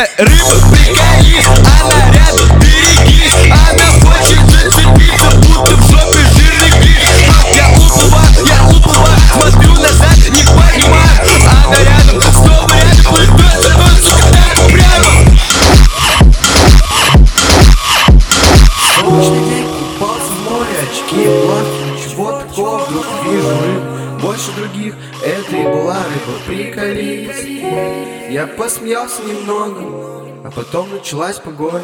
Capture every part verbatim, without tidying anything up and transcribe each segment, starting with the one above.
Э, рыба, приколись, она рядом, берегись. Она хочет зацепиться, будто в жопе жирный глиш. Я уплываю, я уплываю, смотрю назад, не понимаю. Она рядом, снова рядом, плывет, становится когда-то прямо. Солнечный день, купался в море, очки, плавки. Чего такого вдруг вижу рыбу больше других, это и была рыба, приколись. Я посмеялся немного, а потом началась погоня.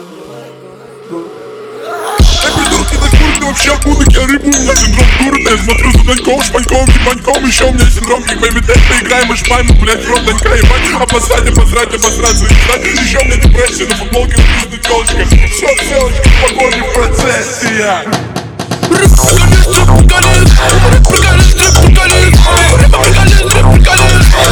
Эй, придурки, на куры, ты вообще окунок, я рыбу, у меня синдром дуры. Я смотрю за Даньком, Шпаньком, Ебаньком, еще у меня синдром, как бэйби дэйт. Поиграем, и шпайму, блять, в рот Данька, ебать. Обосрать, обосрать, обосрать, заебать. Еще у меня депрессия, на футболке написано телочка. Все, телочка, в погоне в процессе я. Приколись, приколись, приколись, приколись, приколись, приколись, приколись.